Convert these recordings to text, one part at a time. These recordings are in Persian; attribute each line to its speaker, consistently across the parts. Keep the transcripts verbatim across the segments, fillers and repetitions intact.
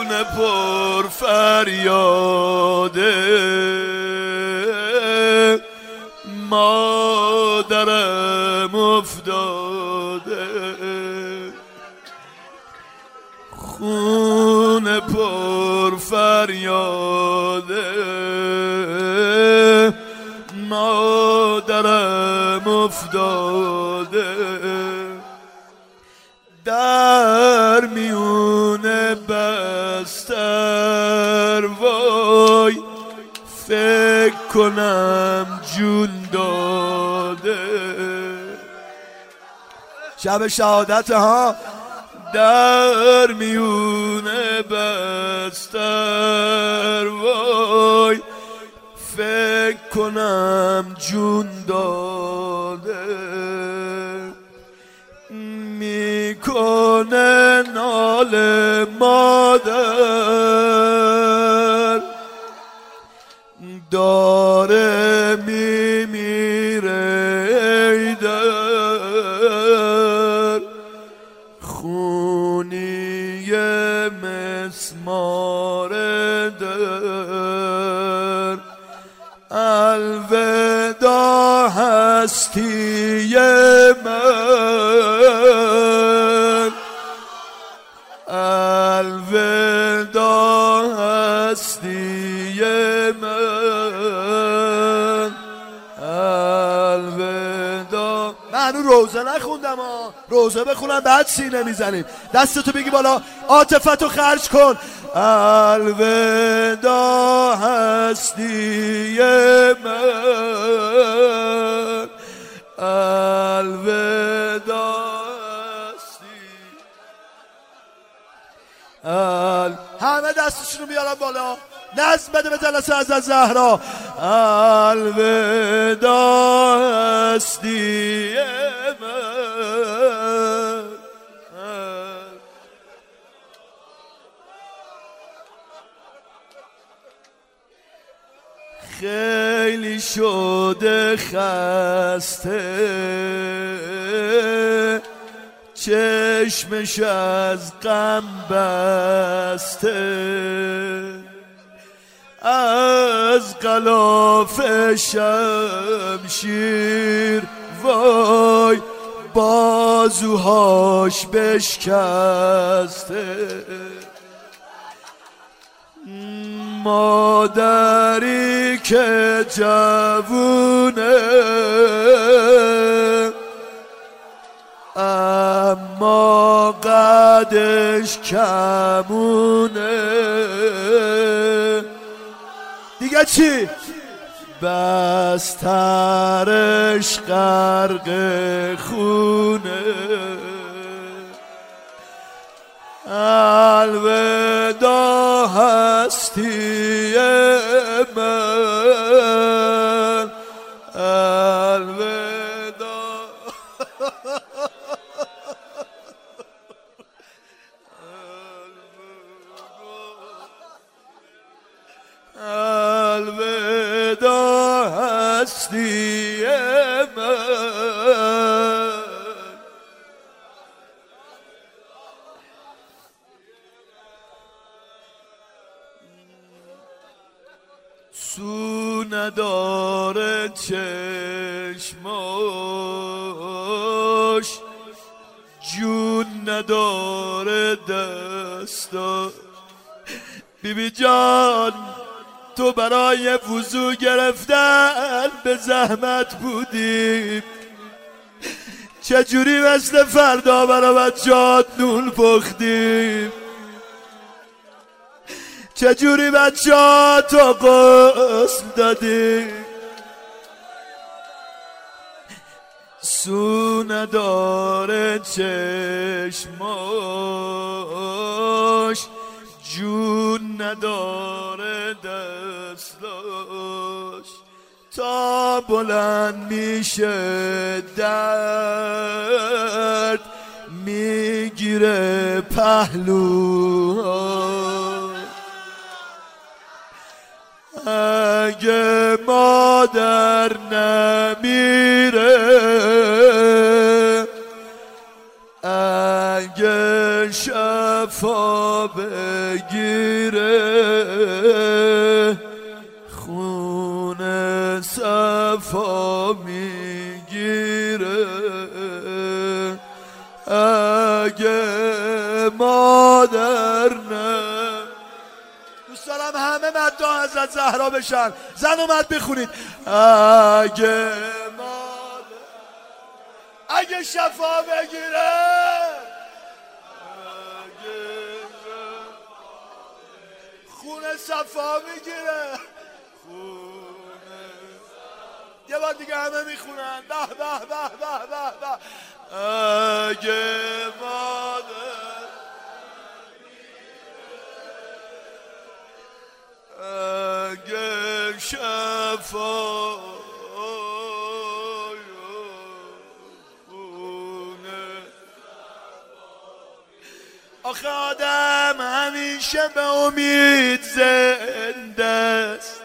Speaker 1: خون پر فریاده مادرم افتاده، خون پر فریاده مادرم افتاده، در میون بستر وای فکر کنم جون داده. شب شهادت ها در میون بستر وای فکر کنم جون داده، میکنه ناله مادر داره میمیره ای در، خونی مسمار در، الوداع هستی من، الوداع هستی من، الوداع. من هنوز روزه نخوندم ها، روزه بخونم بعد سینه میزنیم. دستتو بگی بالا، عاطفتو خرج کن. الوداع هستی من، الوداع هستی. ال... همه دستشونو میارن بالا، نظم بده به جلسه از زهرا. الوداع هستی من. خیلی شده خسته، چشمش از غم بسته، از غلاف شمشیر وای بازوهاش بشکسته، مادری که جوونه اما قدش کمونه، دیگه چی؟ بسترش غرق خونه، الوداع هستی من، الوداع. الوداع هستی من. سو نداره چشماش، جون نداره دستا. بیبی جان تو برای وضو گرفتن به زحمت بودی، چجوری مثل فردا برای بچه‌هات نون پختیم، چجوری بچه‌هاتو غسل دادی. سو نداره چشماش، جون نداره دستاش، تا بلند میشه درد میگیره پهلوها. اگه مادر نمیره، اگه شب صفا بگیره، خون صفا میگیره. اگه مادر نه، دوست دارم همه مداح حضرت زهرا بشن. زن اومد بخونید. اگه مادر، اگه شفا بگیره، خون صفا میگیره، خونه. یه بار دیگه همه میخونن. به به به به به به. اگه مادر، اگه شفا خونه. آخه آدم همیشه به امید زنده است.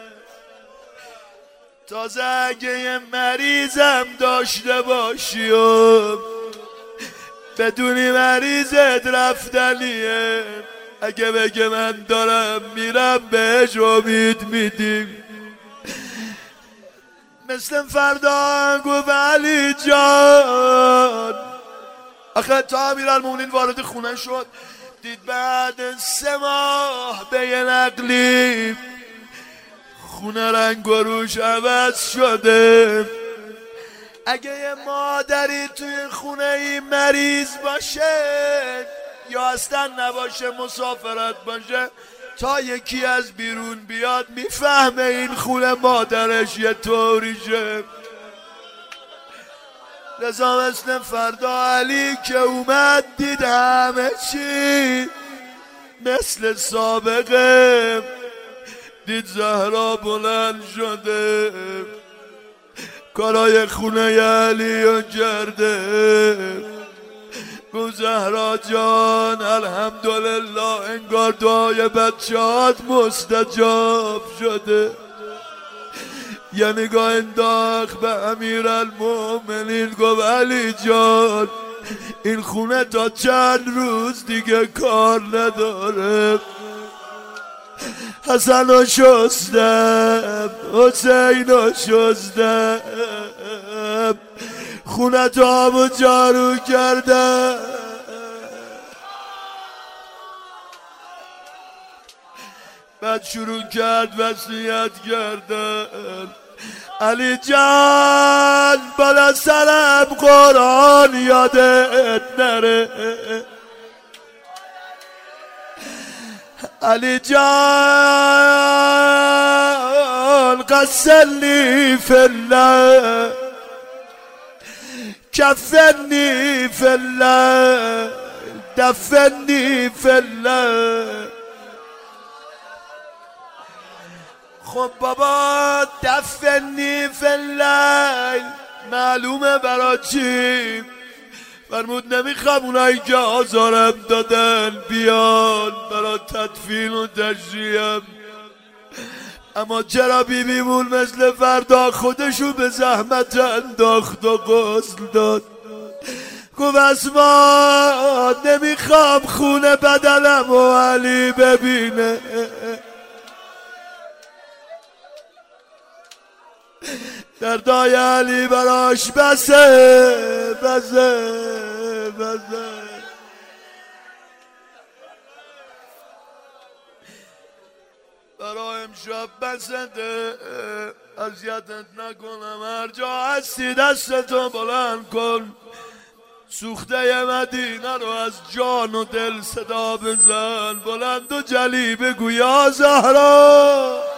Speaker 1: تازه اگه یه مریضم داشته باشی و بدونی مریضت رفتنیه، اگه بگه من دارم میرم بهش امید میدیم. مثل فردا گفت علی جان. آخه تا امیرالمومنین وارد خونه شد دید بعد سه ماه به یه نقلی خونه رنگ و روش عوض شده. اگه یه مادری توی خونه ای مریض باشه یا اصلا نباشه، مسافرت باشه، تا یکی از بیرون بیاد میفهمه این خونه مادرش یه طوریشه. لذا مثل فردا علی که اومد دید همه چی مثل سابقه. دید زهرا بلند شده کارای خونه علی رو کرده. گفت زهرا جان الحمدلله، انگار دعای بچه‌هات مستجاب شده. یه نگاه انداخت به امیرالمومنین گفت علی جان این خونه تا چند روز دیگه کار نداره. حسن رو شستم، حسین رو شستم، خونه تامو جارو کردم. بعد شروع کرد وصیت کردن. علی جان بالا سرم قرآن یادت نره. علی جان غسلنی فی الله، کفنی فی الله، دفنی فی الله. خب بابا دفنی فی الله معلومه برا چی؟ فرمود نمیخوام اونایی که آزارم دادن بیان برا تدفین و تشییعم. اما چرا بیبیمون مثل فردا خودشو به زحمت انداخت و غسل داد؟ گفت اسما نمیخوام خونه بدنم و علی ببینه. دردای علی براش بسه بسه بسه. برا امشب بسده اذیتت نکنم، هر جا هستی دستتو بلند کن، سوخته مدینه رو از جان و دل صدا بزن، بلند و جلی بگو یا زهرا